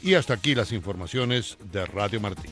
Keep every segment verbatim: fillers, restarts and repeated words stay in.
Y hasta aquí las informaciones de Radio Martí.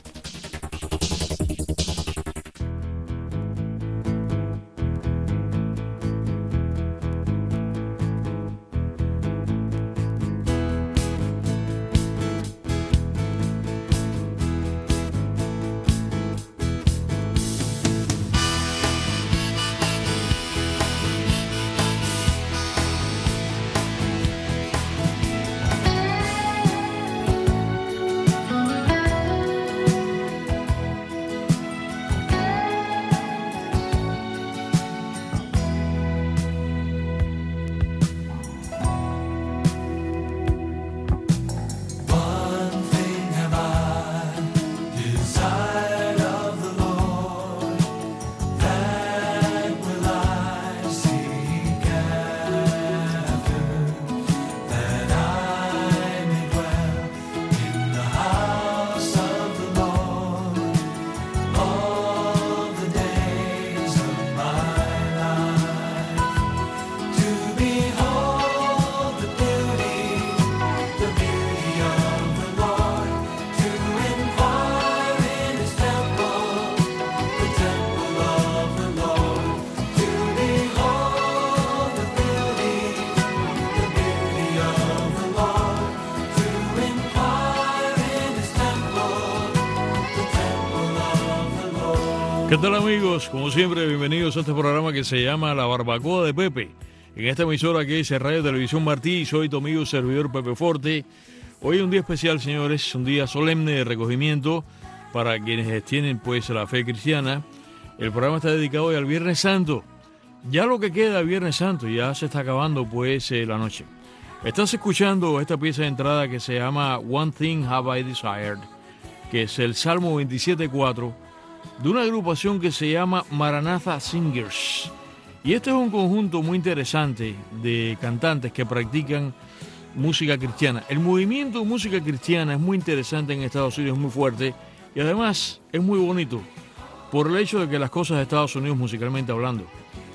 ¿Qué tal, amigos? Como siempre, bienvenidos a este programa que se llama La Barbacoa de Pepe. En esta emisora que dice Radio Televisión Martí, soy tu amigo servidor Pepe Forte. Hoy es un día especial, señores, un día solemne de recogimiento para quienes tienen pues la fe cristiana. El programa está dedicado hoy al Viernes Santo. Ya lo que queda del Viernes Santo, ya se está acabando pues eh, la noche. Estás escuchando esta pieza de entrada que se llama One Thing Have I Desired, que es el Salmo veintisiete cuatro, de una agrupación que se llama Maranatha Singers. Y este es un conjunto muy interesante de cantantes que practican música cristiana. El movimiento de música cristiana es muy interesante en Estados Unidos, es muy fuerte y además es muy bonito por el hecho de que las cosas de Estados Unidos musicalmente hablando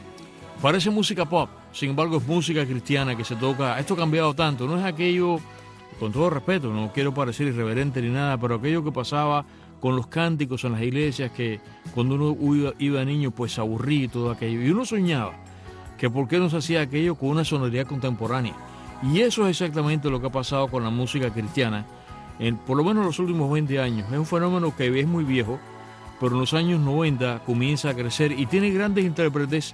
parece música pop, sin embargo es música cristiana que se toca. Esto ha cambiado tanto, no es aquello, con todo respeto, no quiero parecer irreverente ni nada, pero aquello que pasaba con los cánticos en las iglesias, que cuando uno iba, iba niño pues se aburría y todo aquello, y uno soñaba que por qué no se hacía aquello con una sonoridad contemporánea. Y eso es exactamente lo que ha pasado con la música cristiana en por lo menos los últimos veinte años. Es un fenómeno que es muy viejo, pero en los años noventa comienza a crecer y tiene grandes intérpretes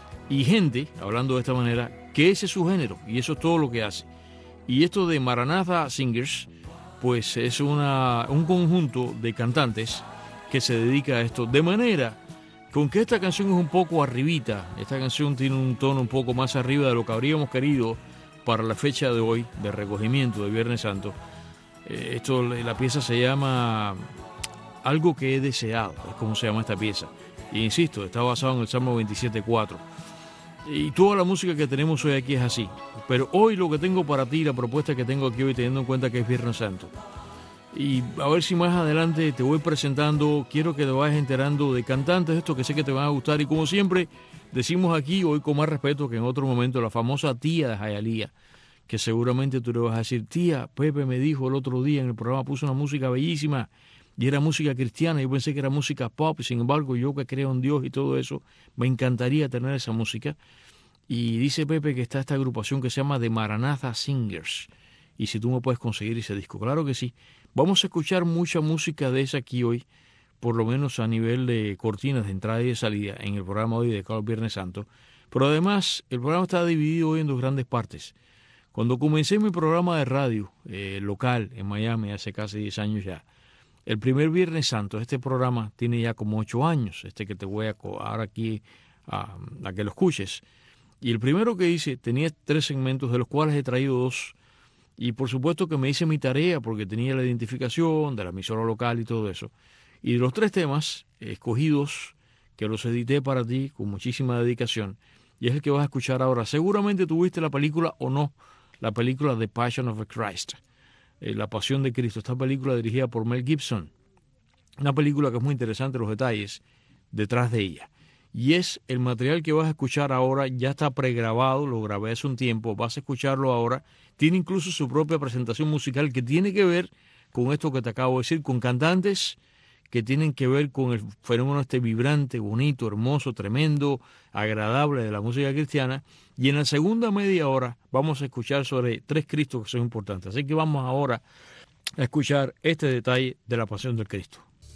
y gente, hablando de esta manera, que ese es su género y eso es todo lo que hace. Y esto de Maranatha Singers pues es una, un conjunto de cantantes que se dedica a esto, de manera con que esta canción es un poco arribita. Esta canción tiene un tono un poco más arriba de lo que habríamos querido para la fecha de hoy, de recogimiento de Viernes Santo. Eh, esto, la pieza se llama Algo que he deseado, es como se llama esta pieza. E insisto, está basado en el Salmo veintisiete cuatro. Y toda la música que tenemos hoy aquí es así. Pero hoy lo que tengo para ti, la propuesta que tengo aquí hoy, teniendo en cuenta que es Viernes Santo. Y a ver si más adelante te voy presentando, quiero que te vayas enterando de cantantes, estos que sé que te van a gustar. Y como siempre, decimos aquí, hoy con más respeto que en otro momento, la famosa tía de Jayalía, que seguramente tú le vas a decir, tía, Pepe me dijo el otro día en el programa, puso una música bellísima, y era música cristiana, yo pensé que era música pop, sin embargo, yo que creo en Dios y todo eso, me encantaría tener esa música. Y dice Pepe que está esta agrupación que se llama The Maranatha Singers, y si tú me puedes conseguir ese disco, claro que sí. Vamos a escuchar mucha música de esa aquí hoy, por lo menos a nivel de cortinas de entrada y de salida en el programa hoy de Carlos Viernes Santo, pero además el programa está dividido hoy en dos grandes partes. Cuando comencé mi programa de radio eh, local en Miami hace casi diez años ya, el primer Viernes Santo, este programa tiene ya como ocho años, este que te voy a ahora aquí a, a que lo escuches. Y el primero que hice tenía tres segmentos, de los cuales he traído dos. Y por supuesto que me hice mi tarea porque tenía la identificación de la emisora local y todo eso. Y de los tres temas escogidos, que los edité para ti con muchísima dedicación, y es el que vas a escuchar ahora. Seguramente tuviste la película o no, la película The Passion of the Christ. La Pasión de Cristo, esta película dirigida por Mel Gibson, una película que es muy interesante, los detalles detrás de ella. y es el material que vas a escuchar ahora, ya está pregrabado, lo grabé hace un tiempo, vas a escucharlo ahora, tiene incluso su propia presentación musical que tiene que ver con esto que te acabo de decir, con cantantes que tienen que ver con el fenómeno este vibrante, bonito, hermoso, tremendo, agradable de la música cristiana. Y en la segunda media hora vamos a escuchar sobre tres Cristos que son importantes. Así que vamos ahora a escuchar este detalle de la pasión del Cristo.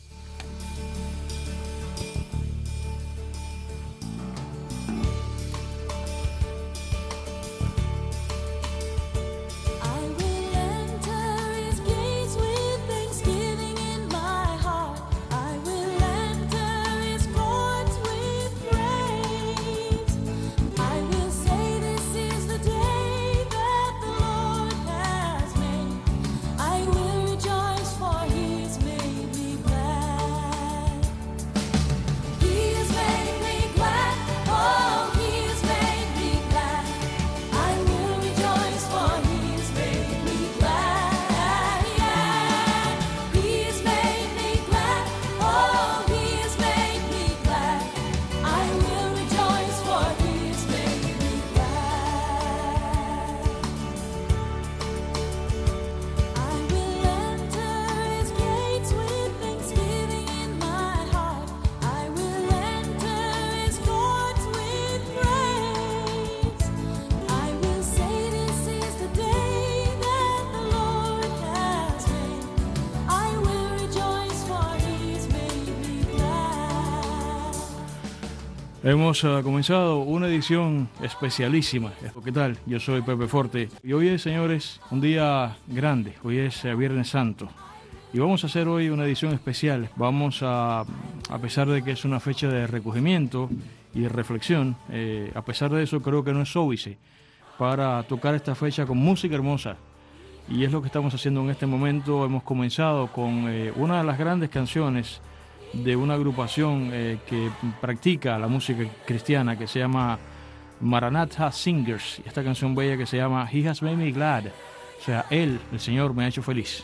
Hemos uh, comenzado una edición especialísima. ¿Qué tal? Yo soy Pepe Forte y hoy es, señores, un día grande. Hoy es uh, Viernes Santo y vamos a hacer hoy una edición especial. Vamos a, a pesar de que es una fecha de recogimiento y de reflexión, eh, a pesar de eso creo que no es óbice para tocar esta fecha con música hermosa. Y es lo que estamos haciendo en este momento. Hemos comenzado con eh, una de las grandes canciones de una agrupación eh, que practica la música cristiana que se llama Maranatha Singers, y esta canción bella que se llama He Has Made Me Glad, o sea, Él, el Señor, me ha hecho feliz.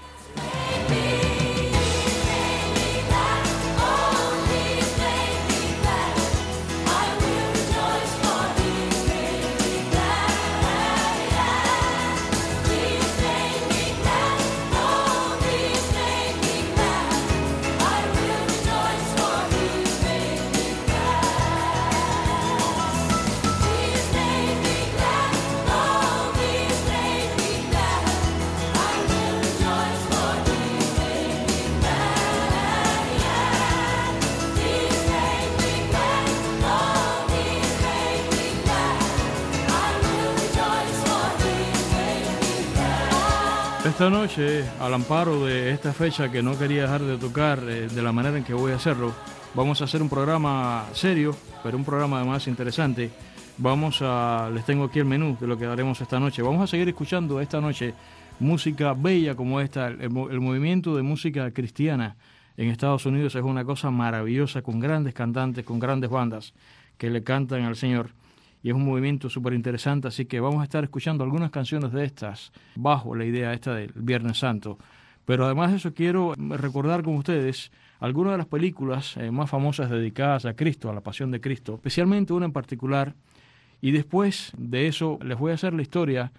Esta noche, al amparo de esta fecha que no quería dejar de tocar eh, de la manera en que voy a hacerlo, vamos a hacer un programa serio, pero un programa además interesante. Vamos a, les tengo aquí el menú de lo que haremos esta noche. Vamos a seguir escuchando esta noche música bella como esta. El, el movimiento de música cristiana en Estados Unidos es una cosa maravillosa, con grandes cantantes, con grandes bandas que le cantan al Señor. Y es un movimiento súper interesante, así que vamos a estar escuchando algunas canciones de estas bajo la idea esta del Viernes Santo. Pero además de eso quiero recordar con ustedes algunas de las películas eh, más famosas dedicadas a Cristo, a la Pasión de Cristo, especialmente una en particular. Y después de eso les voy a hacer la historia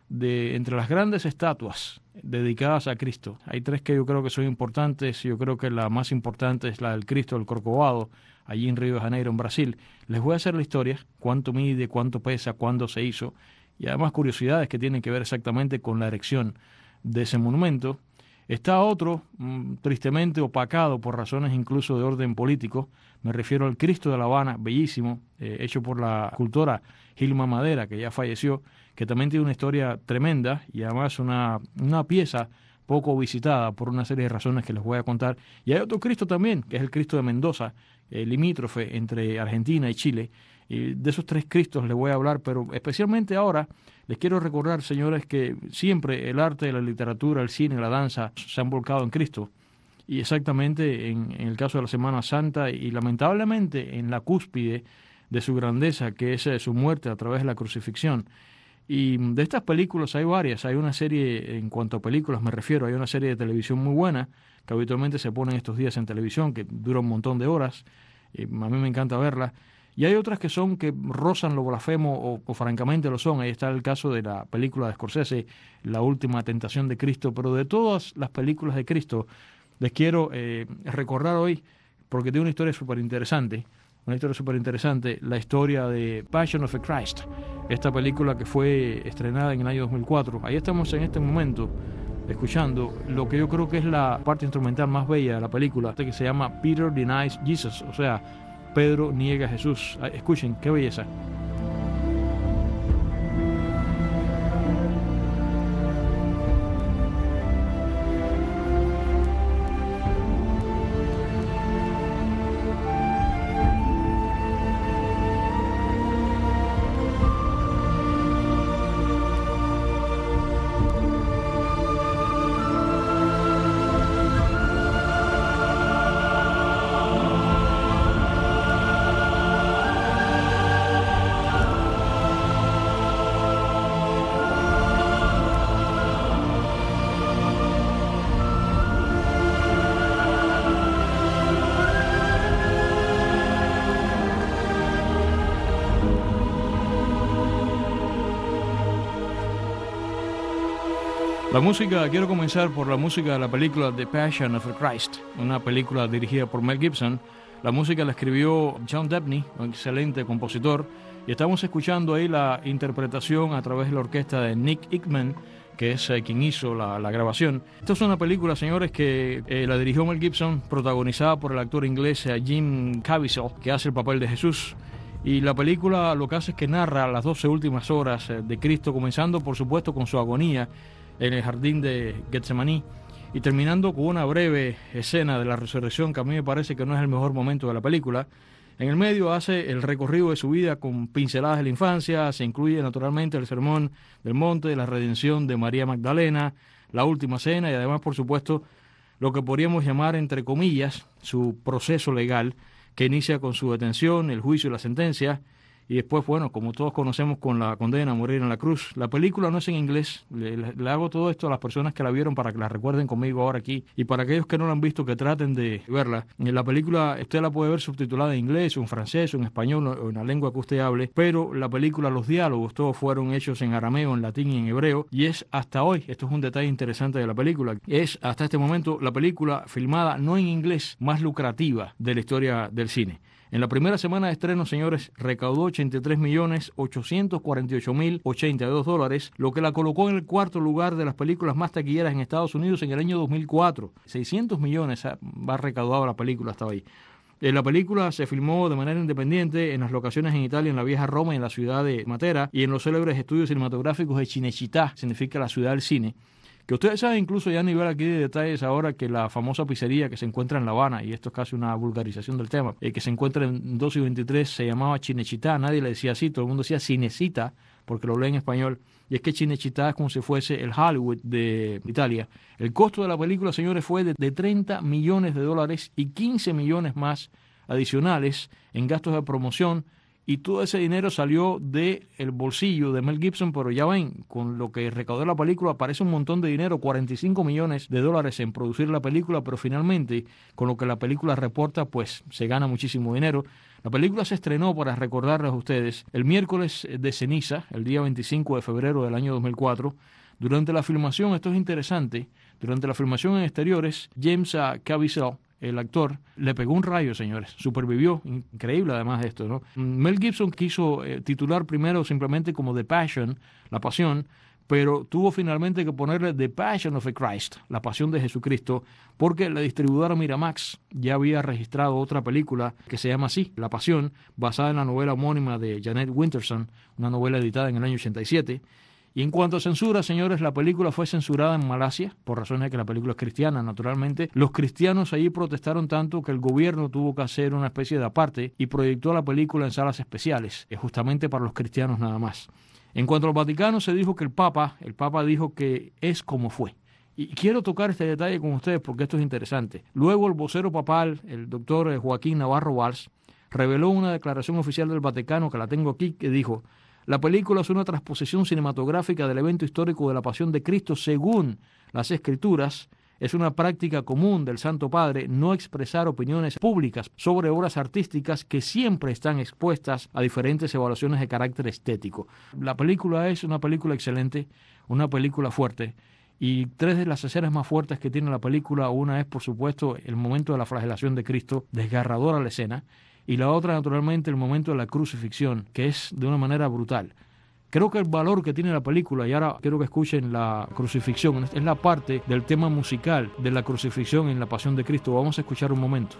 de entre las grandes estatuas dedicadas a Cristo. Hay tres que yo creo que son importantes. Yo creo que la más importante es la del Cristo del Corcovado, allí en Río de Janeiro, en Brasil. Les voy a hacer la historia, cuánto mide, cuánto pesa, cuándo se hizo, y además curiosidades que tienen que ver exactamente con la erección de ese monumento. Está otro, mmm, tristemente opacado por razones incluso de orden político. Me refiero al Cristo de La Habana, bellísimo, eh, hecho por la escultora Gilma Madera, que ya falleció, que también tiene una historia tremenda y además una, una pieza poco visitada por una serie de razones que les voy a contar. Y hay otro Cristo también, que es el Cristo de Mendoza, eh, limítrofe entre Argentina y Chile. Y de esos tres Cristos les voy a hablar, pero especialmente ahora les quiero recordar, señores, que siempre el arte, la literatura, el cine, la danza se han volcado en Cristo. Y exactamente en, en el caso de la Semana Santa y lamentablemente en la cúspide de su grandeza, que es su muerte a través de la crucifixión. Y de estas películas hay varias. Hay una serie, en cuanto a películas me refiero, hay una serie de televisión muy buena que habitualmente se pone estos días en televisión, que dura un montón de horas. Y a mí me encanta verla. Y hay otras que son que rozan lo blasfemo o, o francamente lo son. Ahí está el caso de la película de Scorsese, La Última Tentación de Cristo. Pero de todas las películas de Cristo, les quiero eh, recordar hoy, porque tiene una historia súper interesante, una historia súper interesante, la historia de Passion of the Christ, esta película que fue estrenada en el año dos mil cuatro. Ahí estamos en este momento escuchando lo que yo creo que es la parte instrumental más bella de la película, que se llama Peter Denies Jesus, o sea, Pedro niega a Jesús. Escuchen, qué belleza. La música, quiero comenzar por la música de la película The Passion of the Christ, una película dirigida por Mel Gibson. La música la escribió John Debney, un excelente compositor, y estamos escuchando ahí la interpretación a través de la orquesta de Nick Hickman, que es eh, quien hizo la, la grabación. Esta es una película, señores, que eh, la dirigió Mel Gibson, protagonizada por el actor inglés eh, Jim Caviezel, que hace el papel de Jesús. Y la película lo que hace es que narra las doce últimas horas eh, de Cristo, comenzando por supuesto con su agonía en el jardín de Getsemaní y terminando con una breve escena de la resurrección que a mí me parece que no es el mejor momento de la película. En el medio hace el recorrido de su vida con pinceladas de la infancia, se incluye naturalmente el sermón del monte, la redención de María Magdalena, la última cena y además, por supuesto, lo que podríamos llamar, entre comillas, su proceso legal, que inicia con su detención, el juicio y la sentencia, y después, bueno, como todos conocemos, con la condena a morir en la cruz. La película no es en inglés, le, le, le hago todo esto a las personas que la vieron para que la recuerden conmigo ahora aquí, y para aquellos que no la han visto, que traten de verla. En la película usted la puede ver subtitulada en inglés, o en francés, o en español, o en la lengua que usted hable, pero la película, los diálogos, todos fueron hechos en arameo, en latín y en hebreo, y es hasta hoy, esto es un detalle interesante de la película, es hasta este momento la película filmada no en inglés más lucrativa de la historia del cine. En la primera semana de estreno, señores, recaudó ochenta y tres millones ochocientos cuarenta y ocho mil ochenta y dos dólares, lo que la colocó en el cuarto lugar de las películas más taquilleras en Estados Unidos en el año dos mil cuatro. seiscientos millones va recaudado la película hasta hoy. La película se filmó de manera independiente en las locaciones en Italia, en la vieja Roma y en la ciudad de Matera, y en los célebres estudios cinematográficos de Cinecittà, significa la ciudad del cine. Que ustedes saben, incluso ya a nivel aquí de detalles ahora, que la famosa pizzería que se encuentra en La Habana, y esto es casi una vulgarización del tema, eh, que se encuentra en dos y veintitrés, se llamaba Cinecittà, nadie le decía así, todo el mundo decía Cinecittà, porque lo lee en español, y es que Cinecittà es como si fuese el Hollywood de Italia. El costo de la película, señores, fue de, de treinta millones de dólares y quince millones más adicionales en gastos de promoción, y todo ese dinero salió del bolsillo de Mel Gibson, pero ya ven, con lo que recaudó la película parece un montón de dinero, cuarenta y cinco millones de dólares en producir la película, pero finalmente, con lo que la película reporta, pues se gana muchísimo dinero. La película se estrenó, para recordarles a ustedes, el miércoles de ceniza, el día veinticinco de febrero del año dos mil cuatro. Durante la filmación, esto es interesante, durante la filmación en exteriores, James uh, Caviezel, el actor, le pegó un rayo, señores, supervivió, increíble además de esto, ¿no? Mel Gibson quiso eh, titular primero simplemente como The Passion, la pasión, pero tuvo finalmente que ponerle The Passion of the Christ, la pasión de Jesucristo, porque la distribuidora Miramax ya había registrado otra película que se llama así, La Pasión, basada en la novela homónima de Janet Winterson, una novela editada en el año ochenta y siete. Y en cuanto a censura, señores, la película fue censurada en Malasia, por razones de que la película es cristiana, naturalmente. Los cristianos allí protestaron tanto que el gobierno tuvo que hacer una especie de aparte y proyectó la película en salas especiales, justamente para los cristianos nada más. En cuanto al Vaticano, se dijo que el Papa, el Papa dijo que es como fue. Y quiero tocar este detalle con ustedes porque esto es interesante. Luego el vocero papal, el doctor Joaquín Navarro Valls, reveló una declaración oficial del Vaticano, que la tengo aquí, que dijo: la película es una transposición cinematográfica del evento histórico de la Pasión de Cristo según las Escrituras, Es una práctica común del Santo Padre no expresar opiniones públicas sobre obras artísticas que siempre están expuestas a diferentes evaluaciones de carácter estético. La película es una película excelente, una película fuerte, y tres de las escenas más fuertes que tiene la película, una es por supuesto el momento de la flagelación de Cristo, desgarradora la escena, y la otra naturalmente el momento de la crucifixión, que es de una manera brutal. Creo que el valor que tiene la película, y ahora quiero que escuchen la crucifixión, es la parte del tema musical de la crucifixión en la Pasión de Cristo. Vamos a escuchar un momento.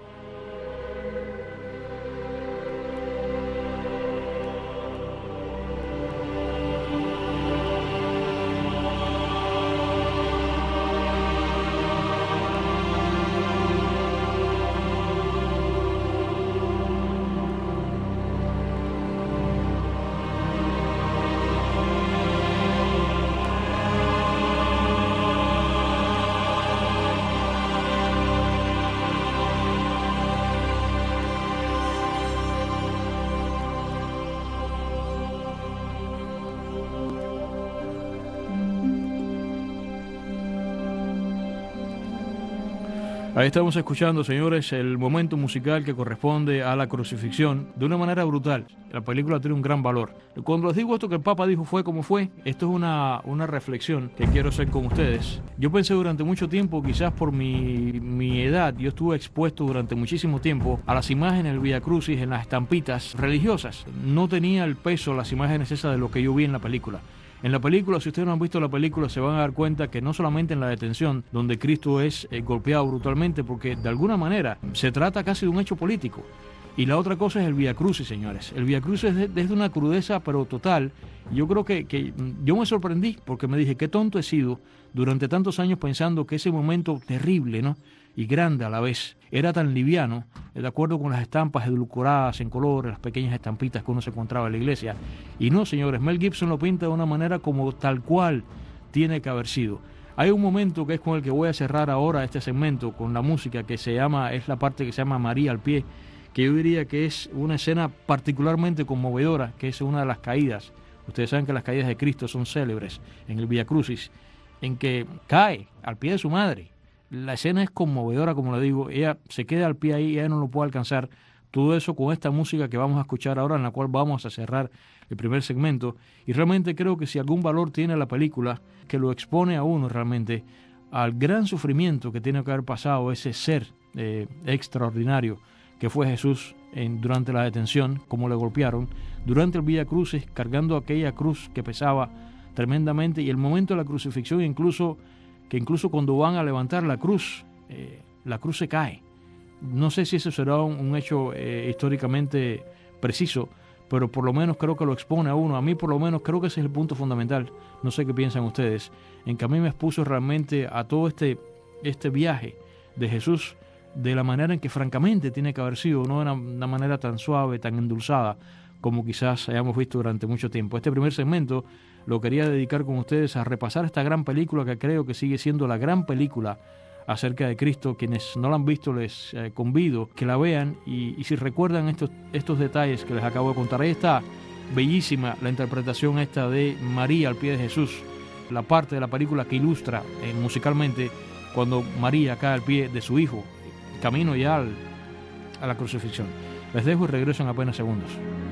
Ahí estamos escuchando, señores, el momento musical que corresponde a la crucifixión de una manera brutal. La película tiene un gran valor. Cuando les digo esto que el Papa dijo fue como fue, esto es una, una reflexión que quiero hacer con ustedes. Yo pensé durante mucho tiempo, quizás por mi, mi edad, yo estuve expuesto durante muchísimo tiempo a las imágenes del Vía Crucis en las estampitas religiosas. No tenía el peso las imágenes esas de lo que yo vi en la película. En la película, si ustedes no han visto la película, se van a dar cuenta que no solamente en la detención, donde Cristo es eh, golpeado brutalmente, porque de alguna manera se trata casi de un hecho político. Y la otra cosa es el Vía Crucis, señores. El Vía Crucis es de, es de una crudeza, pero total. Yo creo que, que yo me sorprendí, porque me dije, qué tonto he sido durante tantos años pensando que ese momento terrible, ¿no?, y grande a la vez, era tan liviano, de acuerdo con las estampas edulcoradas en color, las pequeñas estampitas que uno se encontraba en la iglesia. Y no, señores, Mel Gibson lo pinta de una manera como tal cual tiene que haber sido. Hay un momento que es con el que voy a cerrar ahora este segmento, con la música que se llama, es la parte que se llama María al pie, que yo diría que es una escena particularmente conmovedora, que es una de las caídas. Ustedes saben que las caídas de Cristo son célebres en el Vía Crucis, en que cae al pie de su madre. La escena es conmovedora, como le digo, ella se queda al pie ahí, ella no lo puede alcanzar. Todo eso con esta música que vamos a escuchar ahora, en la cual vamos a cerrar el primer segmento. Y realmente creo que si algún valor tiene la película, que lo expone a uno realmente al gran sufrimiento que tiene que haber pasado ese ser eh, extraordinario que fue Jesús en, durante la detención, como le golpearon, durante el Vía Crucis, cargando aquella cruz que pesaba tremendamente, y el momento de la crucifixión, incluso que incluso cuando van a levantar la cruz, eh, la cruz se cae. No sé si eso será un, un hecho eh, históricamente preciso, pero por lo menos creo que lo expone a uno. A mí por lo menos creo que ese es el punto fundamental. No sé qué piensan ustedes, en que a mí me expuso realmente a todo este, este viaje de Jesús de la manera en que francamente tiene que haber sido, no de una, una manera tan suave, tan endulzada, como quizás hayamos visto durante mucho tiempo. Este primer segmento lo quería dedicar con ustedes a repasar esta gran película que creo que sigue siendo la gran película acerca de Cristo. Quienes no la han visto les eh, convido que la vean y, y si recuerdan estos, estos detalles que les acabo de contar, ahí está bellísima la interpretación esta de María al pie de Jesús, la parte de la película que ilustra eh, musicalmente cuando María cae al pie de su hijo, camino ya al, a la crucifixión. Les dejo y regreso en apenas segundos.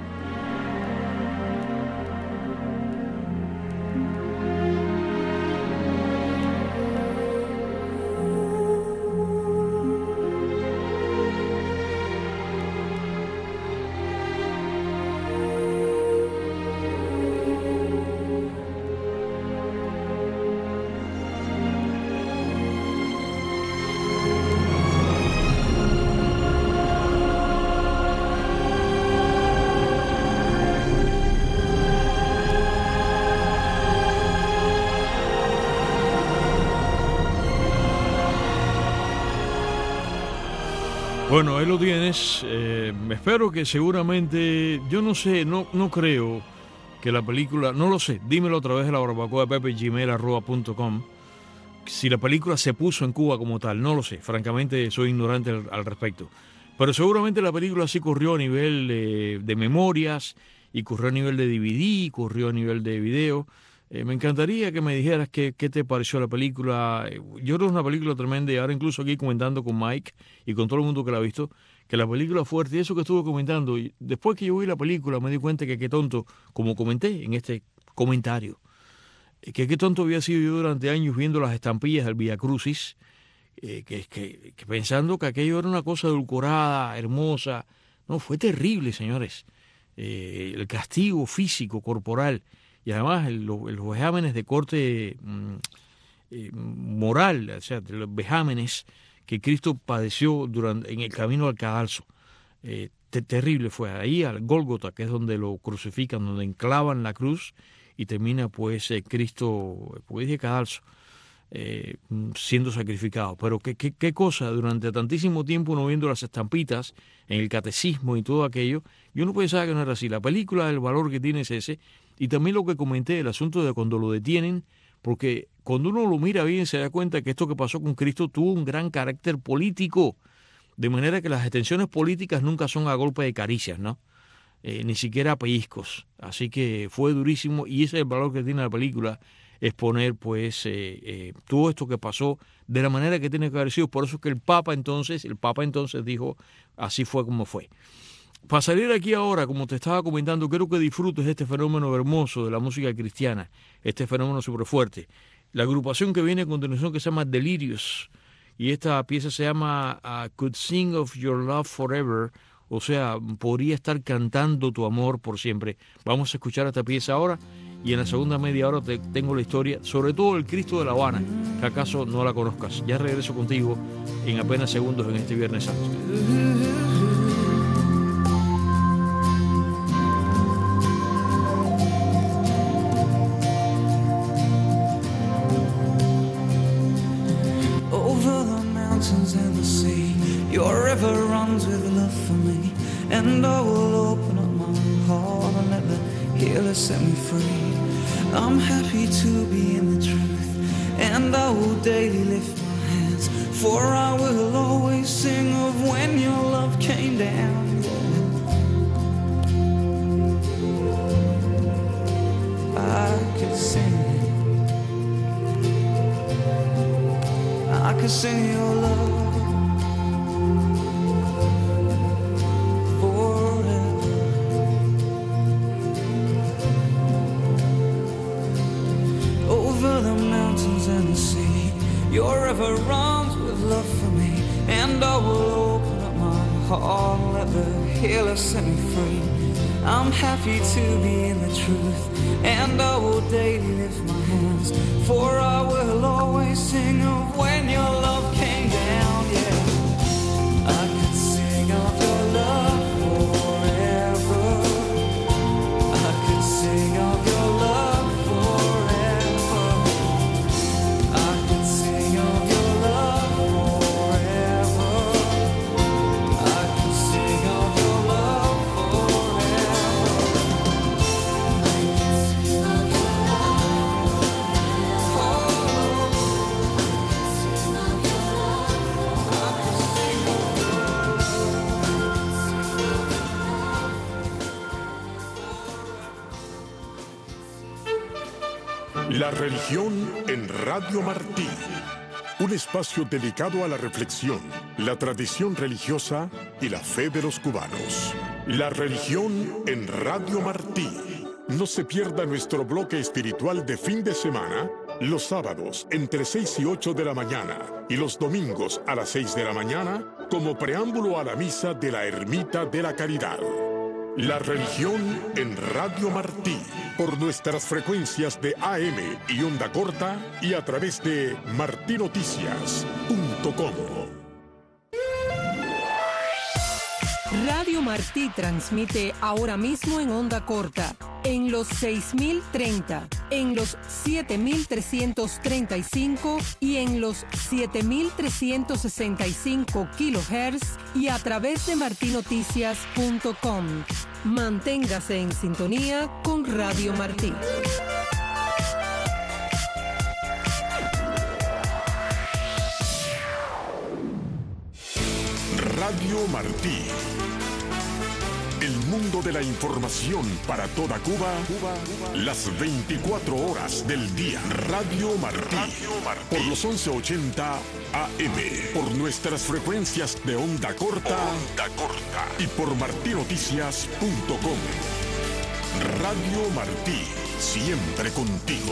Bueno, ahí lo tienes. Eh, espero que seguramente, yo no sé, no, no creo que la película, no lo sé, dímelo a través de la barbacoa de Pepe, gmail arroba punto com, si la película se puso en Cuba como tal, no lo sé, francamente soy ignorante al, al respecto. Pero seguramente la película sí corrió a nivel de, de memorias, y corrió a nivel de D V D, corrió a nivel de video. Eh, me encantaría que me dijeras qué, qué te pareció la película. Yo creo que es una película tremenda y ahora incluso aquí comentando con Mike y con todo el mundo que la ha visto, que la película es fuerte y eso que estuve comentando. Y después que yo vi la película me di cuenta que qué tonto, como comenté en este comentario, que qué tonto había sido yo durante años viendo las estampillas del Via Crucis, eh, que, que, que pensando que aquello era una cosa edulcorada, hermosa. No, fue terrible, señores. Eh, el castigo físico, corporal, y además el, los, los vejámenes de corte mm, eh, moral, o sea, los vejámenes que Cristo padeció durante, en el camino al cadalso. Eh, te, terrible fue. Ahí al Gólgota, que es donde lo crucifican, donde enclavan la cruz, y termina pues eh, Cristo, pues dije cadalso, eh, siendo sacrificado. Pero qué, qué, qué cosa, durante tantísimo tiempo uno viendo las estampitas en el catecismo y todo aquello, yo no pensaba que no era así. La película, el valor que tiene es ese, y también lo que comenté, el asunto de cuando lo detienen, porque cuando uno lo mira bien se da cuenta que esto que pasó con Cristo tuvo un gran carácter político, de manera que las detenciones políticas nunca son a golpe de caricias, ¿no? Eh, ni siquiera a pellizcos. Así que fue durísimo y ese es el valor que tiene la película, exponer pues eh, eh, todo esto que pasó de la manera que tiene que haber sido. Por eso es que el Papa entonces, el Papa entonces dijo, así fue como fue. Para salir aquí ahora, como te estaba comentando, quiero que disfrutes este fenómeno hermoso de la música cristiana, este fenómeno súper fuerte. La agrupación que viene a continuación que se llama Delirious, y esta pieza se llama uh, Could Sing of Your Love Forever, o sea, podría estar cantando tu amor por siempre. Vamos a escuchar esta pieza ahora y en la segunda media hora te tengo la historia, sobre todo el Cristo de La Habana, que acaso no la conozcas. Ya regreso contigo en apenas segundos en este Viernes Santo. And the sea, your river runs with love for me, and I will open up my heart and let the healer set me free. I'm happy to be in the truth, and I will daily lift my hands, for I will always sing of when your love came down. Yeah. I could sing, I could sing your love forever. Over the mountains and the sea, your river runs with love for me, and I will open up my heart and let the healer set me free. I'm happy to be in the truth, and I will daily lift my hands, for I will always sing of when your love came down, yeah. I could sing of your love forever. I could sing of your love forever. I could sing of your love forever. I could sing of your love forever. I could sing of your love forever. La religión en Radio Martí. Un espacio dedicado a la reflexión, la tradición religiosa y la fe de los cubanos. La religión en Radio Martí. No se pierda nuestro bloque espiritual de fin de semana, los sábados entre seis y ocho de la mañana y los domingos a las seis de la mañana, como preámbulo a la misa de la Ermita de la Caridad. La religión en Radio Martí, por nuestras frecuencias de A M y onda corta y a través de martinoticias punto com. Radio Martí transmite ahora mismo en onda corta, en los seis mil treinta, en los siete mil trescientos treinta y cinco y en los siete mil trescientos sesenta y cinco kilohertz y a través de martinoticias punto com. Manténgase en sintonía con Radio Martí. Radio Martí. El mundo de la información para toda Cuba, Cuba, Cuba. Las veinticuatro horas del día. Radio Martí. Radio Martí. Por los once ochenta A M. Por nuestras frecuencias de onda corta. Onda corta. Y por martí noticias punto com. Radio Martí. Siempre contigo.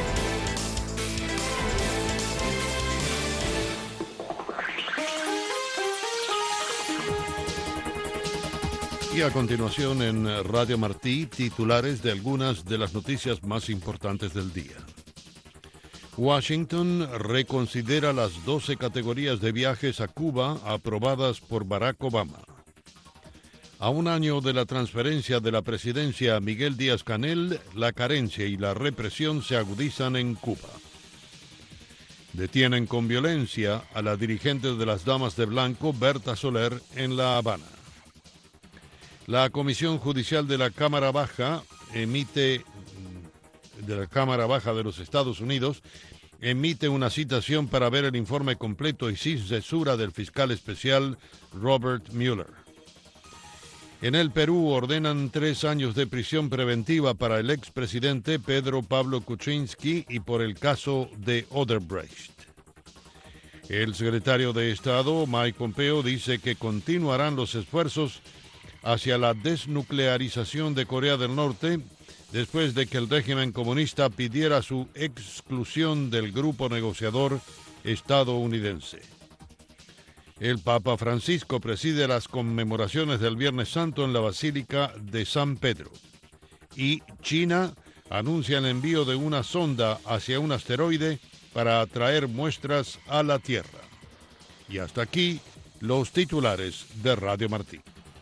Y a continuación en Radio Martí, titulares de algunas de las noticias más importantes del día. Washington reconsidera las doce categorías de viajes a Cuba aprobadas por Barack Obama. A un año de la transferencia de la presidencia a Miguel Díaz-Canel, la carencia y la represión se agudizan en Cuba. Detienen con violencia a la dirigente de las Damas de Blanco, Berta Soler, en La Habana. La Comisión Judicial de la Cámara Baja emite, de la Cámara Baja de los Estados Unidos, emite una citación para ver el informe completo y sin censura del fiscal especial Robert Mueller. En el Perú ordenan tres años de prisión preventiva para el expresidente Pedro Pablo Kuczynski y por el caso de Odebrecht. El secretario de Estado, Mike Pompeo, dice que continuarán los esfuerzos hacia la desnuclearización de Corea del Norte después de que el régimen comunista pidiera su exclusión del grupo negociador estadounidense. El Papa Francisco preside las conmemoraciones del Viernes Santo en la Basílica de San Pedro. Y China anuncia el envío de una sonda hacia un asteroide para atraer muestras a la Tierra. Y hasta aquí los titulares de Radio Martí.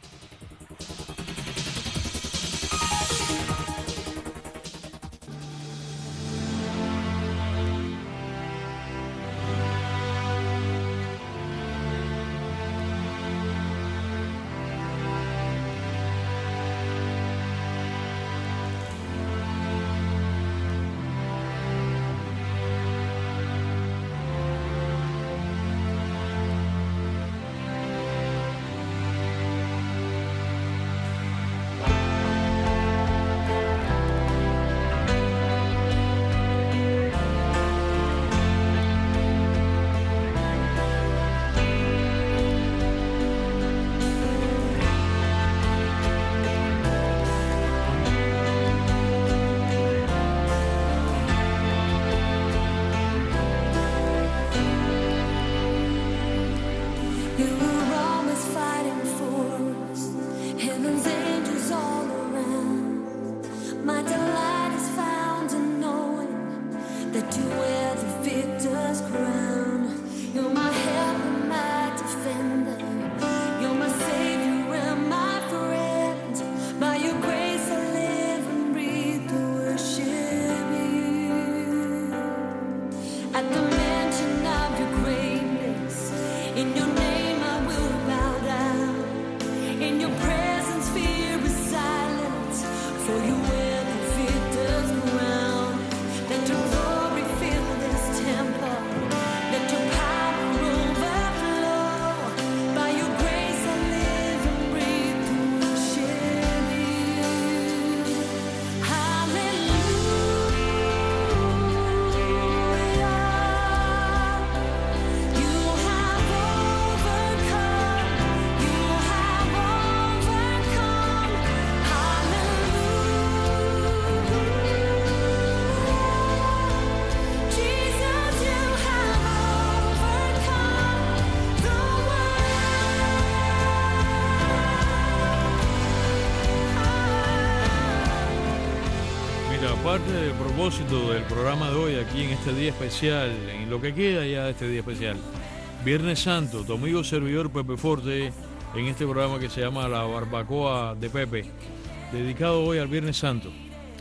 Parte del propósito del programa de hoy aquí en este día especial, en lo que queda ya de este día especial, Viernes Santo, tu amigo servidor Pepe Forte, en este programa que se llama La Barbacoa de Pepe, dedicado hoy al Viernes Santo.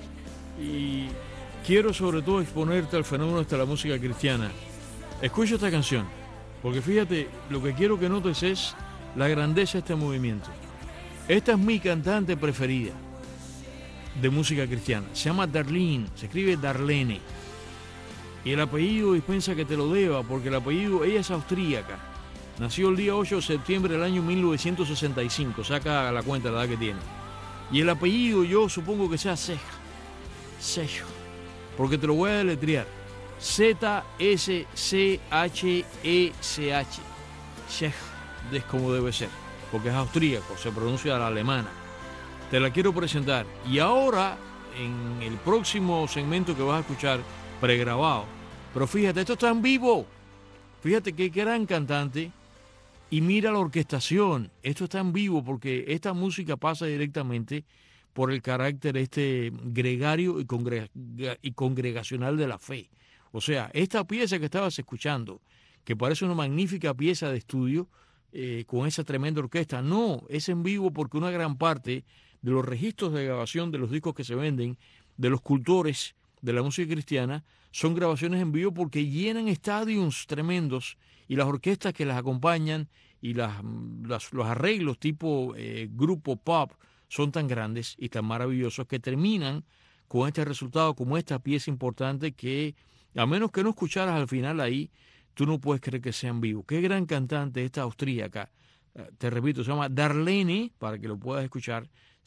Y quiero sobre todo exponerte al fenómeno de la música cristiana. Escucha esta canción, porque fíjate, lo que quiero que notes es la grandeza de este movimiento. Esta es mi cantante preferida de música cristiana. Se llama Darlene, se escribe Darlene. Y el apellido dispensa que te lo deba, porque el apellido, ella es austríaca. Nació el día ocho de septiembre del año mil novecientos sesenta y cinco. Saca la cuenta la edad que tiene. Y el apellido yo supongo que sea Ceja. Ceja. Porque te lo voy a deletrear. Z S C H E C H. Ceja. Es como debe ser. Porque es austríaco. Se pronuncia a la alemana. Te la quiero presentar. Y ahora, en el próximo segmento que vas a escuchar, pregrabado. Pero fíjate, esto está en vivo. Fíjate qué gran cantante. Y mira la orquestación, esto está en vivo porque esta música pasa directamente por el carácter este gregario y, congrega y congregacional de la fe. O sea, esta pieza que estabas escuchando, que parece una magnífica pieza de estudio eh, con esa tremenda orquesta, no, es en vivo porque una gran parte de los registros de grabación de los discos que se venden, de los cultores de la música cristiana, son grabaciones en vivo porque llenan estadios tremendos y las orquestas que las acompañan y las, las, los arreglos tipo eh, grupo pop son tan grandes y tan maravillosos que terminan con este resultado como esta pieza importante que, a menos que no escucharas al final ahí, tú no puedes creer que sea en vivo. Qué gran cantante esta austríaca. Te repito, se llama Darlene, para que lo puedas escuchar,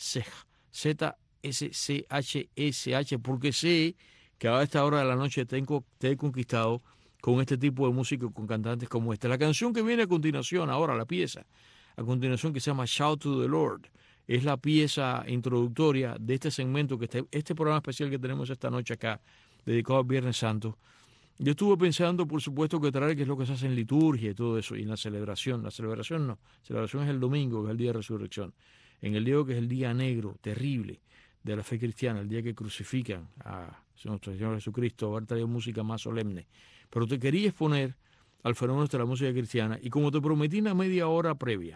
Z S C H S H, porque sé que a esta hora de la noche te, te he conquistado con este tipo de música, con cantantes como este. La canción que viene a continuación, ahora la pieza, a continuación que se llama Shout to the Lord, es la pieza introductoria de este segmento, que este, este programa especial que tenemos esta noche acá, dedicado al Viernes Santo. Yo estuve pensando, por supuesto, que traer qué es lo que se hace en liturgia y todo eso, y en la celebración. La celebración no, la celebración es el domingo, que es el día de resurrección. En el día que es el día negro, terrible, de la fe cristiana, el día que crucifican a nuestro Señor Jesucristo, haber traído música más solemne. Pero te quería exponer al fenómeno de la música cristiana, y como te prometí una media hora previa,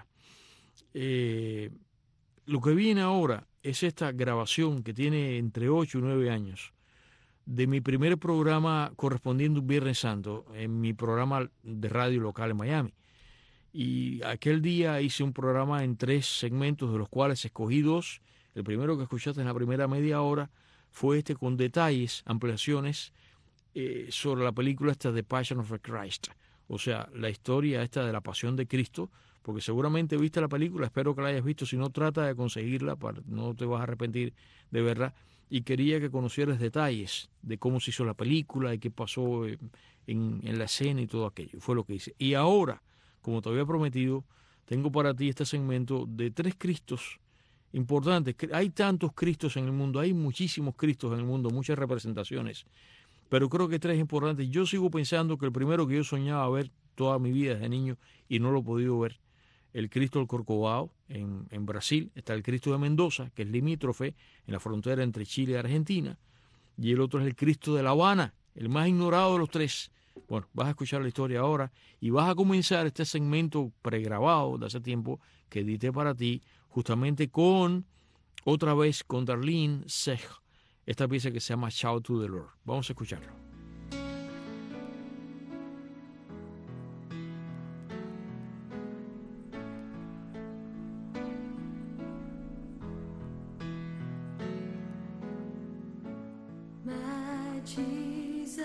eh, lo que viene ahora es esta grabación que tiene entre ocho y nueve años, de mi primer programa correspondiendo un Viernes Santo, en mi programa de radio local en Miami. Y aquel día hice un programa en tres segmentos, de los cuales escogí dos. El primero que escuchaste en la primera media hora fue este con detalles, ampliaciones eh, sobre la película esta de Passion of the Christ. O sea, la historia esta de la pasión de Cristo, porque seguramente viste la película, espero que la hayas visto, si no trata de conseguirla, para, no te vas a arrepentir de verla. Y quería que conocieras detalles de cómo se hizo la película y qué pasó en, en la escena y todo aquello. Fue lo que hice. Y ahora, como te había prometido, tengo para ti este segmento de tres Cristos importantes. Hay tantos Cristos en el mundo, hay muchísimos Cristos en el mundo, muchas representaciones, pero creo que tres importantes. Yo sigo pensando que el primero que yo soñaba ver toda mi vida desde niño y no lo he podido ver, el Cristo del Corcovado en, en Brasil. Está el Cristo de Mendoza, que es limítrofe en la frontera entre Chile y Argentina, y el otro es el Cristo de La Habana, el más ignorado de los tres. Bueno, vas a escuchar la historia ahora y vas a comenzar este segmento pregrabado de hace tiempo que edité para ti, justamente con, otra vez, con Darlene Zech, esta pieza que se llama Shout to the Lord. Vamos a escucharlo. My Jesus,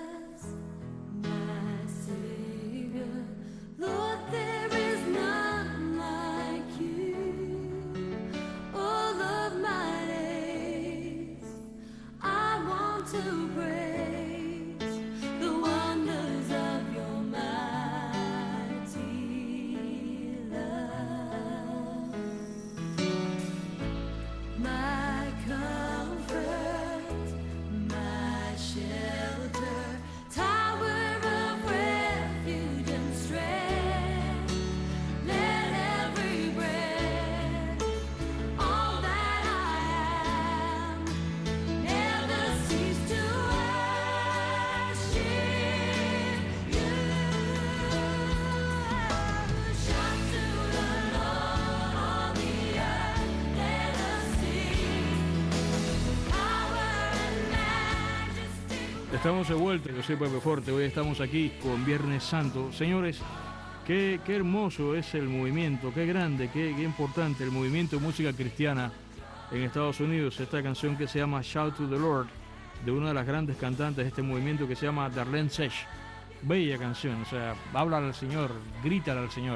my Savior, Lord, there is none like you. All of my days, I want to praise the wonders of your mighty love. My comfort, my shelter, tower of refuge and strength. Let every breath, all that I am, never cease to worship you. Shout to the Lord, all the earth, let us sing power and majesty. Estamos de vuelta, yo soy Pepe Forte, hoy estamos aquí con Viernes Santo. Señores, qué, qué hermoso es el movimiento, qué grande, qué, qué importante el movimiento de música cristiana en Estados Unidos. Esta canción que se llama Shout to the Lord, de una de las grandes cantantes de este movimiento que se llama Darlene Zech. bella canción, o sea, habla al Señor, grítale al Señor.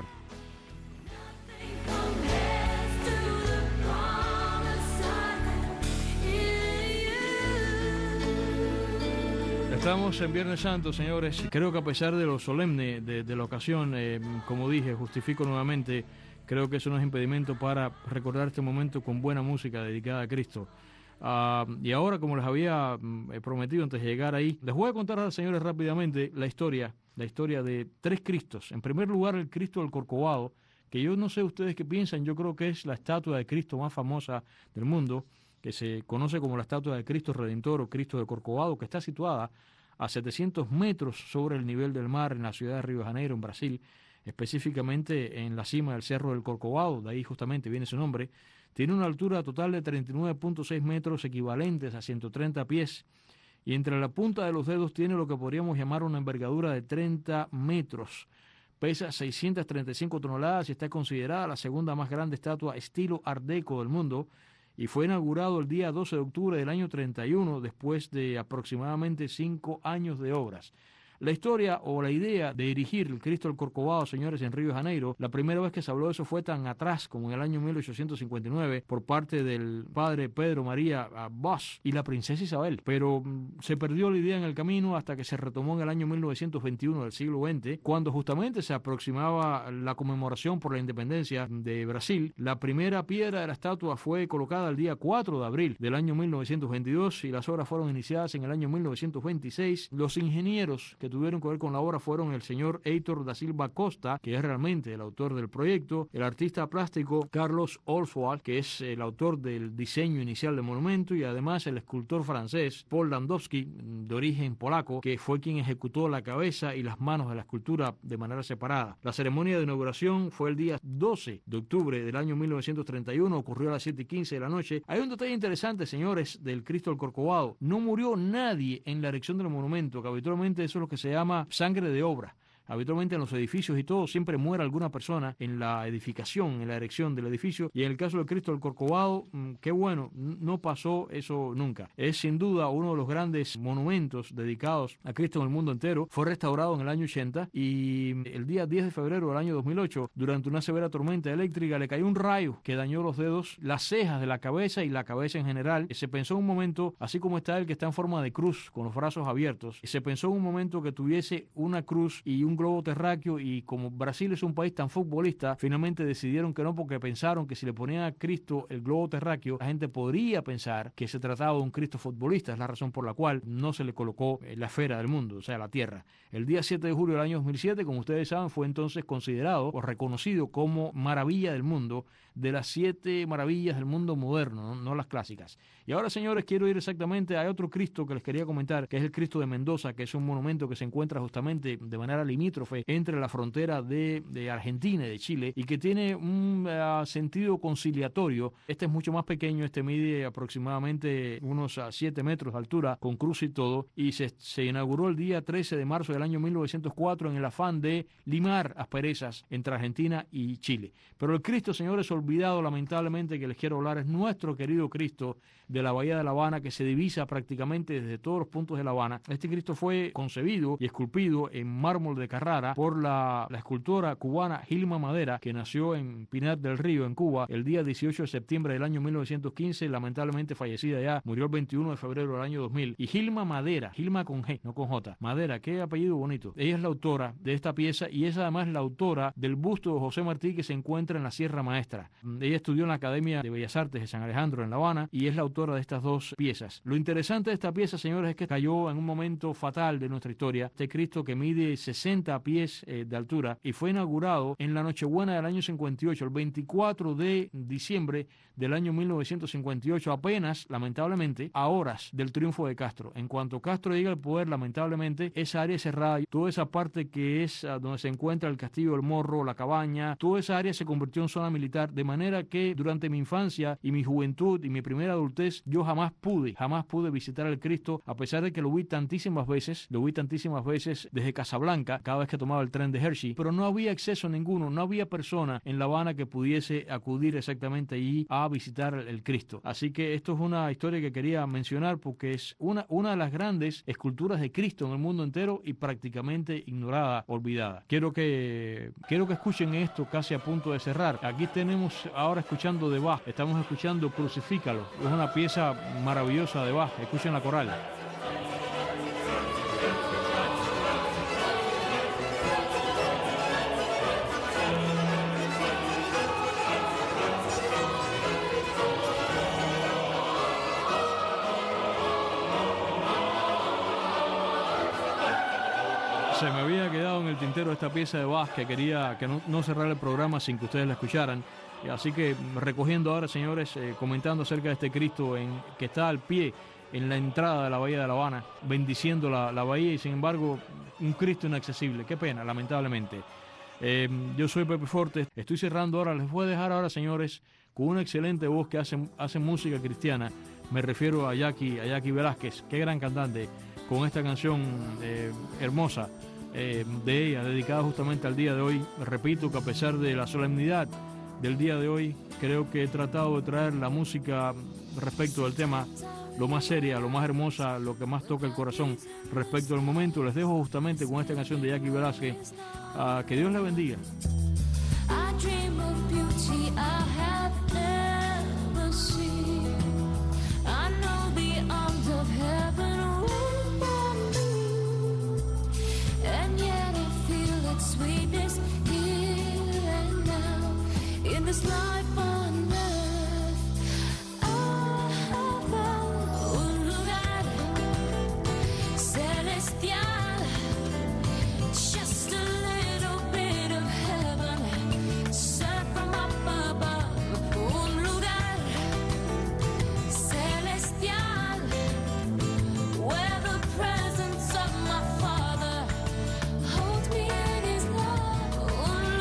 Estamos en Viernes Santo, señores. Creo que a pesar de lo solemne de, de la ocasión, eh, como dije, justifico nuevamente, creo que eso no es impedimento para recordar este momento con buena música dedicada a Cristo. Uh, y ahora, como les había mm, prometido antes de llegar ahí, les voy a contar a los señores rápidamente la historia, la historia de tres Cristos. En primer lugar, el Cristo del Corcovado, que yo no sé ustedes qué piensan, yo creo que es la estatua de Cristo más famosa del mundo, que se conoce como la estatua de Cristo Redentor o Cristo del Corcovado, que está situada a setecientos metros sobre el nivel del mar en la ciudad de Río de Janeiro, en Brasil, específicamente en la cima del Cerro del Corcovado, de ahí justamente viene su nombre. Tiene una altura total de treinta y nueve punto seis metros, equivalentes a ciento treinta pies, y entre la punta de los dedos tiene lo que podríamos llamar una envergadura de treinta metros. Pesa seiscientas treinta y cinco toneladas y está considerada la segunda más grande estatua estilo Art Deco del mundo, y fue inaugurado el día doce de octubre del año treinta y uno, después de aproximadamente cinco años de obras. La historia o la idea de erigir el Cristo del Corcovado, señores, en Río de Janeiro, la primera vez que se habló de eso fue tan atrás como en el año mil ochocientos cincuenta y nueve por parte del padre Pedro María Bosch y la princesa Isabel. Pero mm, se perdió la idea en el camino hasta que se retomó en el año mil novecientos veintiuno del siglo veinte, cuando justamente se aproximaba la conmemoración por la independencia de Brasil. La primera piedra de la estatua fue colocada el día cuatro de abril del año mil novecientos veintidós y las obras fueron iniciadas en el año mil novecientos veintiséis. Los ingenieros que tuvieron que ver con la obra fueron el señor Heitor da Silva Costa, que es realmente el autor del proyecto, el artista plástico Carlos Oswald, que es el autor del diseño inicial del monumento, y además el escultor francés Paul Landowski, de origen polaco, que fue quien ejecutó la cabeza y las manos de la escultura de manera separada. La ceremonia de inauguración fue el día doce de octubre del año mil novecientos treinta y uno, ocurrió a las siete y quince de la noche. Hay un detalle interesante, señores, del Cristo del Corcovado. No murió nadie en la erección del monumento, que habitualmente eso es lo que se llama sangre de obra. Habitualmente en los edificios y todo siempre muere alguna persona en la edificación, en la erección del edificio, y en el caso del Cristo del Corcovado, mmm, qué bueno, no pasó eso nunca. Es sin duda uno de los grandes monumentos dedicados a Cristo en el mundo entero. Fue restaurado en el año ochenta y el día diez de febrero del año dos mil ocho, durante una severa tormenta eléctrica, le cayó un rayo que dañó los dedos, las cejas de la cabeza y la cabeza en general. Se pensó en un momento, así como está el que está en forma de cruz, con los brazos abiertos, se pensó en un momento que tuviese una cruz y un globo terráqueo, y como Brasil es un país tan futbolista, finalmente decidieron que no, porque pensaron que si le ponían a Cristo el globo terráqueo, la gente podría pensar que se trataba de un Cristo futbolista. Es la razón por la cual no se le colocó la esfera del mundo, o sea, la tierra. El día siete de julio del año dos mil siete, como ustedes saben, fue entonces considerado o reconocido como maravilla del mundo, de las siete maravillas del mundo moderno, no, no las clásicas. Y ahora, señores, quiero ir exactamente a otro Cristo que les quería comentar, que es el Cristo de Mendoza, que es un monumento que se encuentra justamente de manera limítrofe entre la frontera de, de Argentina y de Chile, y que tiene un uh, sentido conciliatorio. Este es mucho más pequeño, este mide aproximadamente unos uh, siete metros de altura, con cruz y todo, y se, se inauguró el día trece de marzo del año mil novecientos cuatro en el afán de limar asperezas entre Argentina y Chile. Pero el Cristo, señores, olvidado lamentablemente, que les quiero hablar, es nuestro querido Cristo de la Bahía de La Habana, que se divisa prácticamente desde todos los puntos de La Habana. Este Cristo fue concebido y esculpido en mármol de Carrara por la, la escultora cubana Gilma Madera, que nació en Pinar del Río, en Cuba, el día dieciocho de septiembre del año mil novecientos quince, lamentablemente fallecida ya, murió el veintiuno de febrero del año dos mil. Y Gilma Madera, Gilma con G, no con J, Madera, qué apellido bonito. Ella es la autora de esta pieza y es además la autora del busto de José Martí, que se encuentra en la Sierra Maestra. Ella estudió en la Academia de Bellas Artes de San Alejandro en La Habana y es la autora de estas dos piezas. Lo interesante de esta pieza, señores, es que cayó en un momento fatal de nuestra historia. Este Cristo, que mide sesenta pies eh, de altura, y fue inaugurado en la Nochebuena del año cincuenta y ocho, el veinticuatro de diciembre del año mil novecientos cincuenta y ocho, apenas, lamentablemente, a horas del triunfo de Castro. En cuanto Castro llega al poder, lamentablemente, esa área cerrada, toda esa parte que es uh, donde se encuentra el Castillo del Morro, la cabaña, toda esa área se convirtió en zona militar, de manera que durante mi infancia y mi juventud y mi primera adultez, yo jamás pude, jamás pude visitar al Cristo, a pesar de que lo vi tantísimas veces, lo vi tantísimas veces desde Casablanca. Cada cada vez que tomaba el tren de Hershey, pero no había acceso ninguno, no había persona en La Habana que pudiese acudir exactamente allí a visitar el Cristo. Así que esto es una historia que quería mencionar porque es una, una de las grandes esculturas de Cristo en el mundo entero y prácticamente ignorada, olvidada. Quiero que, quiero que escuchen esto casi a punto de cerrar. Aquí tenemos ahora escuchando de Bach, estamos escuchando Crucifícalo. Es una pieza maravillosa de Bach. Escuchen la coral. Se me había quedado en el tintero esta pieza de Bach que quería que no, no cerrar el programa sin que ustedes la escucharan. Así que recogiendo ahora, señores, eh, comentando acerca de este Cristo en, que está al pie en la entrada de la Bahía de La Habana, bendiciendo la, la bahía y sin embargo un Cristo inaccesible. Qué pena, lamentablemente. Eh, yo soy Pepe Forte, estoy cerrando ahora. Les voy a dejar ahora, señores, con una excelente voz que hace, hace música cristiana. Me refiero a Jackie, a Jackie Velázquez, qué gran cantante, con esta canción eh, hermosa eh, de ella, dedicada justamente al día de hoy. Repito que a pesar de la solemnidad del día de hoy, creo que he tratado de traer la música respecto del tema lo más seria, lo más hermosa, lo que más toca el corazón respecto al momento. Les dejo justamente con esta canción de Jackie Velázquez. Uh, que Dios la bendiga. I dream of beauty I have never seen. I know the arms of heaven wait for me, and yet I feel its sweetness here and now in this life on earth. I have found un lugar celestial, just a little bit of heaven sent from up above. Un lugar celestial where the presence of my Father holds me in His love. Un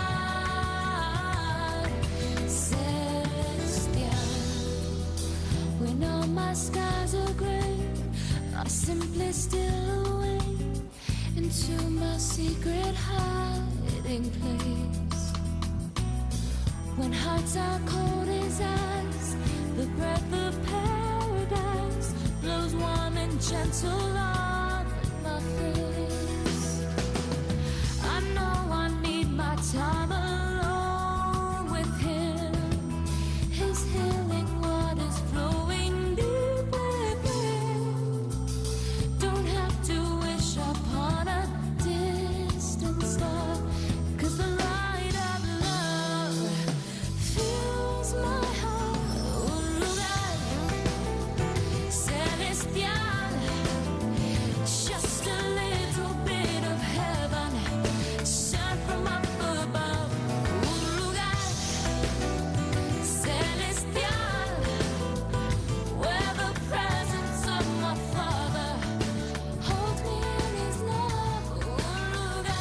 lugar celestial. When all my skies are gray, I simply steal away into my secret hiding place. When hearts are cold as ice, the breath of paradise blows warm and gentle on my face. I know I need my time alone with Him. His healing waters flowing deep within. Don't have to wish upon a distant star, 'cause the light of love fills my heart. Un lugar celestial, just a little bit of heaven sent from up above. Un lugar celestial where the presence of my Father holds me in His love. Un lugar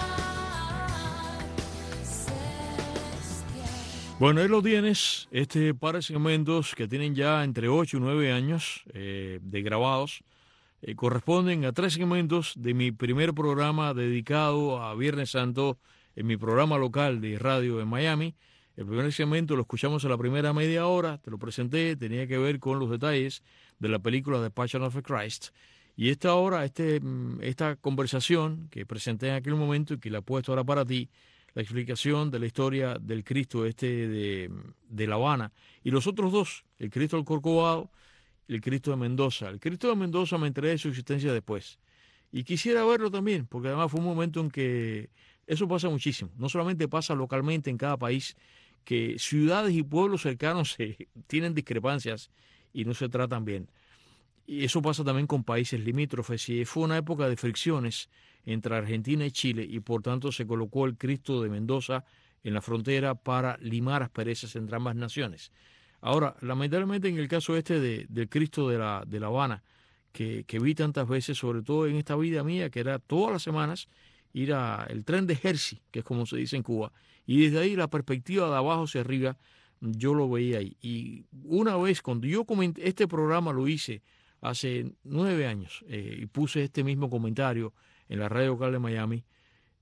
celestial. Bueno, ahí lo tienes, este par de segmentos que tienen ya entre ocho y nueve años eh, de grabados, eh, corresponden a tres segmentos de mi primer programa dedicado a Viernes Santo en mi programa local de radio en Miami. El primer segmento lo escuchamos a la primera media hora, te lo presenté, tenía que ver con los detalles de la película The Passion of the Christ. Y esta hora, este, esta conversación que presenté en aquel momento y que la he puesto ahora para ti, la explicación de la historia del Cristo este de, de La Habana. Y los otros dos, el Cristo del Corcovado y el Cristo de Mendoza. El Cristo de Mendoza me enteré de su existencia después. Y quisiera verlo también, porque además fue un momento en que eso pasa muchísimo. No solamente pasa localmente en cada país, que ciudades y pueblos cercanos se, tienen discrepancias y no se tratan bien. Y eso pasa también con países limítrofes. Y fue una época de fricciones entre Argentina y Chile, y por tanto se colocó el Cristo de Mendoza en la frontera para limar asperezas entre ambas naciones. Ahora, lamentablemente en el caso este de, del Cristo de la, de La Habana, que, que vi tantas veces, sobre todo en esta vida mía, que era todas las semanas ir al tren de Hershey, que es como se dice en Cuba, y desde ahí la perspectiva de abajo hacia arriba, yo lo veía ahí. Y una vez, cuando yo comenté, este programa lo hice hace nueve años, eh, y puse este mismo comentario en la radio local de Miami,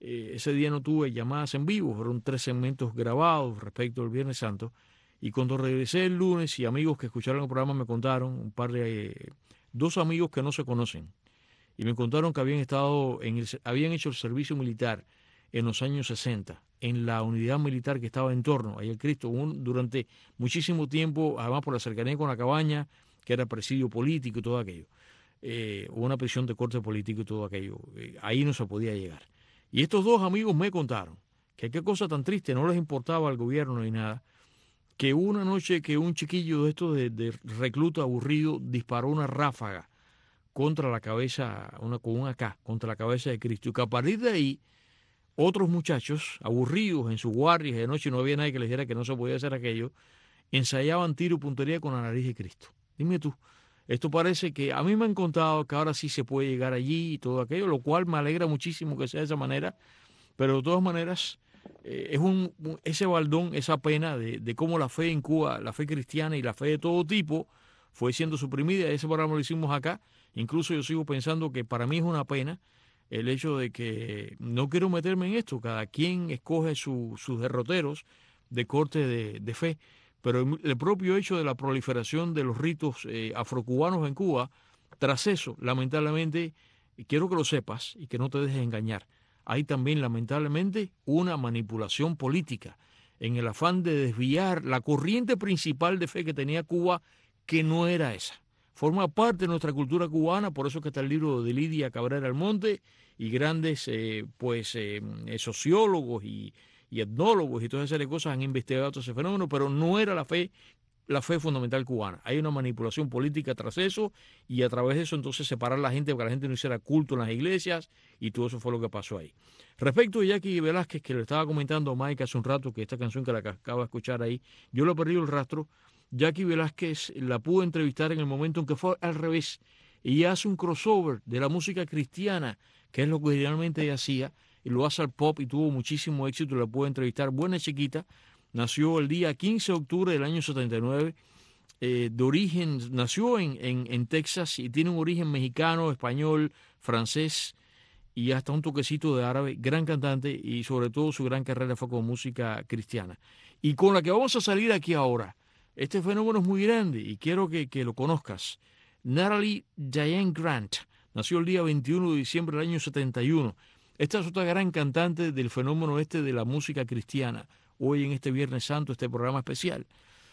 Eh, ese día no tuve llamadas en vivo, fueron tres segmentos grabados respecto al Viernes Santo. Y cuando regresé el lunes y amigos que escucharon el programa me contaron, un par de, eh, dos amigos que no se conocen, y me contaron que habían estado, en el, habían hecho el servicio militar en los años sesenta, en la unidad militar que estaba en torno a el Cristo, un, durante muchísimo tiempo, además por la cercanía con la cabaña, que era presidio político y todo aquello, eh, una prisión de corte político y todo aquello, eh, ahí no se podía llegar. Y estos dos amigos me contaron que qué cosa tan triste, no les importaba al gobierno ni nada, que una noche que un chiquillo de estos de, de recluta aburrido disparó una ráfaga contra la cabeza, una, con un A K, contra la cabeza de Cristo, y que a partir de ahí otros muchachos aburridos en sus guardias de noche, no había nadie que les dijera que no se podía hacer aquello, ensayaban tiro y puntería con la nariz de Cristo. Dime tú, esto parece que a mí me han contado que ahora sí se puede llegar allí y todo aquello, lo cual me alegra muchísimo que sea de esa manera, pero de todas maneras eh, es un, ese baldón, esa pena de, de cómo la fe en Cuba, la fe cristiana y la fe de todo tipo fue siendo suprimida. Ese programa lo hicimos acá. Incluso yo sigo pensando que para mí es una pena el hecho de que no quiero meterme en esto. Cada quien escoge su, sus derroteros de corte de, de fe, pero el propio hecho de la proliferación de los ritos eh, afrocubanos en Cuba, tras eso, lamentablemente, y quiero que lo sepas y que no te dejes engañar, hay también lamentablemente una manipulación política en el afán de desviar la corriente principal de fe que tenía Cuba, que no era esa. Forma parte de nuestra cultura cubana, por eso que está el libro de Lidia Cabrera Almonte y grandes eh, pues eh, sociólogos y, y etnólogos y toda esa serie de cosas han investigado todo ese fenómeno, pero no era la fe, la fe fundamental cubana. Hay una manipulación política tras eso y a través de eso entonces separar a la gente para que la gente no hiciera culto en las iglesias y todo eso fue lo que pasó ahí. Respecto a Jackie Velázquez, que le estaba comentando a Mike hace un rato que esta canción que la acaba de escuchar ahí, yo lo he perdido el rastro. Jackie Velázquez la pudo entrevistar en el momento en que fue al revés. Ella hace un crossover de la música cristiana, que es lo que originalmente ella hacía, y lo hace al pop y tuvo muchísimo éxito, la pude entrevistar. Buena chiquita, nació el día quince de octubre del año setenta y nueve, eh, de origen, nació en, en, en Texas y tiene un origen mexicano, español, francés y hasta un toquecito de árabe. Gran cantante y sobre todo su gran carrera fue con música cristiana. Y con la que vamos a salir aquí ahora, este fenómeno es muy grande y quiero que, que lo conozcas. Natalie Diane Grant nació el día veintiuno de diciembre del año setenta y uno. Esta es otra gran cantante del fenómeno este de la música cristiana. Hoy en este Viernes Santo, este programa especial.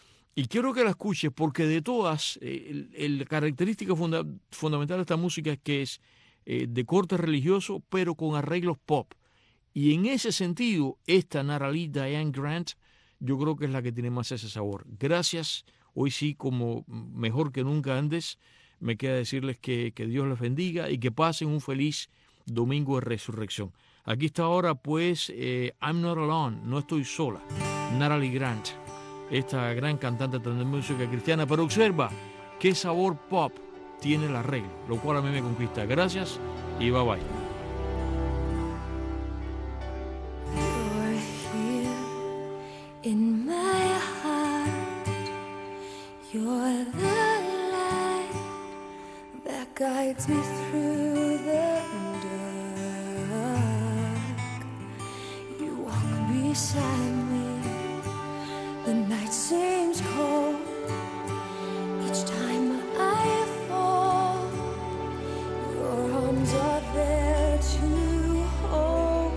Y quiero que la escuches porque de todas, eh, la característica funda, fundamental de esta música es que es eh, de corte religioso, pero con arreglos pop. Y en ese sentido, esta Natalie Diane Grant, yo creo que es la que tiene más ese sabor. Gracias. Hoy sí, como mejor que nunca antes, me queda decirles que, que Dios les bendiga y que pasen un feliz domingo de resurrección. Aquí está ahora, pues, eh, I'm Not Alone, no estoy sola. Natalie Grant, esta gran cantante de música cristiana, pero observa qué sabor pop tiene el arreglo, lo cual a mí me conquista. Gracias y bye bye. In my heart, you're the light that guides me through the dark. You walk beside me, the night seems cold. Each time I fall, your arms are there to hold.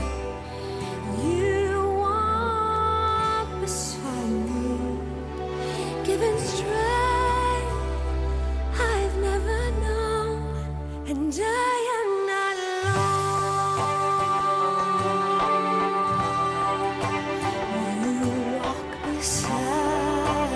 You giving strength I've never known, and I am not alone. You walk beside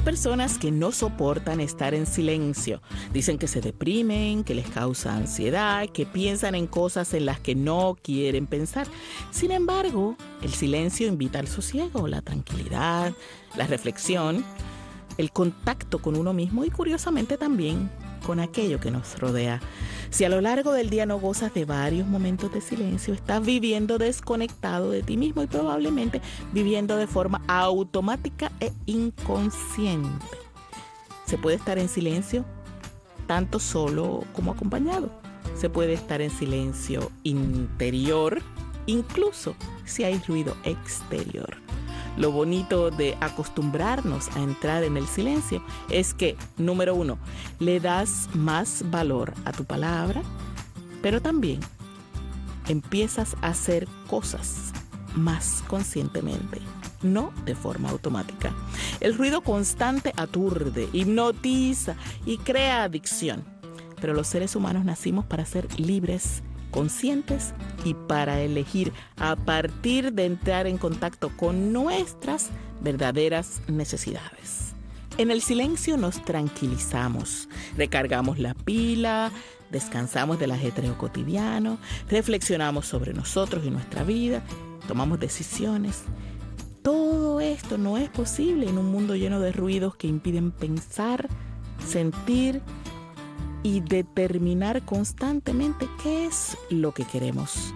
personas que no soportan estar en silencio. Dicen que se deprimen, que les causa ansiedad, que piensan en cosas en las que no quieren pensar. Sin embargo, el silencio invita al sosiego, la tranquilidad, la reflexión, el contacto con uno mismo y, curiosamente, también con aquello que nos rodea. Si a lo largo del día no gozas de varios momentos de silencio, estás viviendo desconectado de ti mismo y probablemente viviendo de forma automática e inconsciente. Se puede estar en silencio tanto solo como acompañado. Se puede estar en silencio interior, incluso si hay ruido exterior. Lo bonito de acostumbrarnos a entrar en el silencio es que, número uno, le das más valor a tu palabra, pero también empiezas a hacer cosas más conscientemente, no de forma automática. El ruido constante aturde, hipnotiza y crea adicción, pero los seres humanos nacimos para ser libres, conscientes y para elegir a partir de entrar en contacto con nuestras verdaderas necesidades. En el silencio nos tranquilizamos, recargamos la pila, descansamos del ajetreo cotidiano, reflexionamos sobre nosotros y nuestra vida, tomamos decisiones. Todo esto no es posible en un mundo lleno de ruidos que impiden pensar, sentir y determinar constantemente qué es lo que queremos.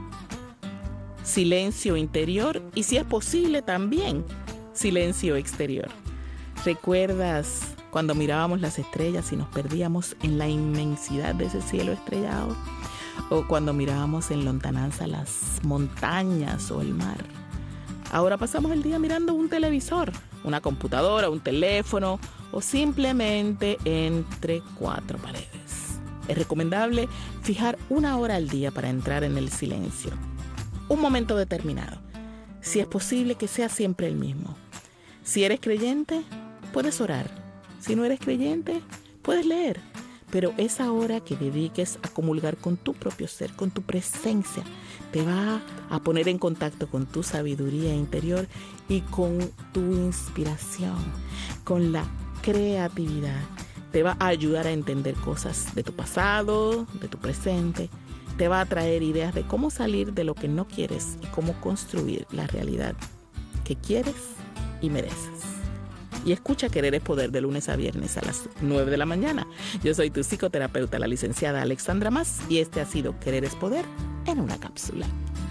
Silencio interior y, si es posible, también silencio exterior. ¿Recuerdas cuando mirábamos las estrellas y nos perdíamos en la inmensidad de ese cielo estrellado? ¿O cuando mirábamos en lontananza las montañas o el mar? Ahora pasamos el día mirando un televisor, una computadora, un teléfono o simplemente entre cuatro paredes. Es recomendable fijar una hora al día para entrar en el silencio. Un momento determinado. Si es posible que sea siempre el mismo. Si eres creyente, puedes orar. Si no eres creyente, puedes leer. Pero esa hora que dediques a comulgar con tu propio ser, con tu presencia, te va a poner en contacto con tu sabiduría interior y con tu inspiración, con la creatividad. Te va a ayudar a entender cosas de tu pasado, de tu presente. Te va a traer ideas de cómo salir de lo que no quieres y cómo construir la realidad que quieres y mereces. Y escucha Querer es Poder de lunes a viernes a las nueve de la mañana. Yo soy tu psicoterapeuta, la licenciada Alexandra Mas, y este ha sido Querer es Poder en una cápsula.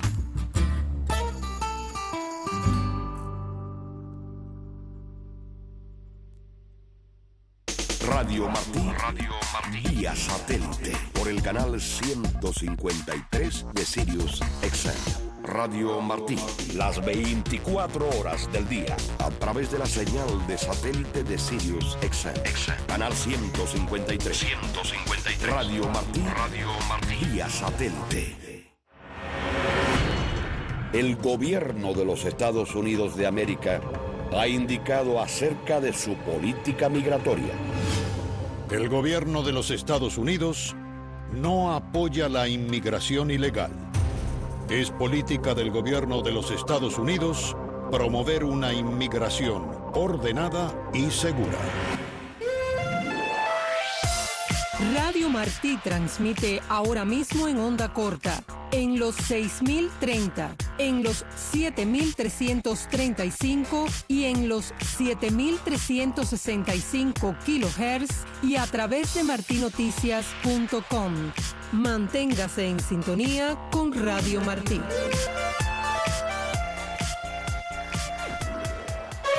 Radio Martí, Radio Martí, vía satélite, por el canal ciento cincuenta y tres de Sirius X M. Radio Martí, las veinticuatro horas del día, a través de la señal de satélite de Sirius X M. Canal ciento cincuenta y tres. ciento cincuenta y tres. Radio Martí, Radio Martí, vía satélite. El gobierno de los Estados Unidos de América ha indicado acerca de su política migratoria. El gobierno de los Estados Unidos no apoya la inmigración ilegal. Es política del gobierno de los Estados Unidos promover una inmigración ordenada y segura. Radio Martí transmite ahora mismo en onda corta, en los seis mil treinta, en los siete mil trescientos treinta y cinco y en los siete mil trescientos sesenta y cinco kilohertz y a través de martinoticias punto com. Manténgase en sintonía con Radio Martí.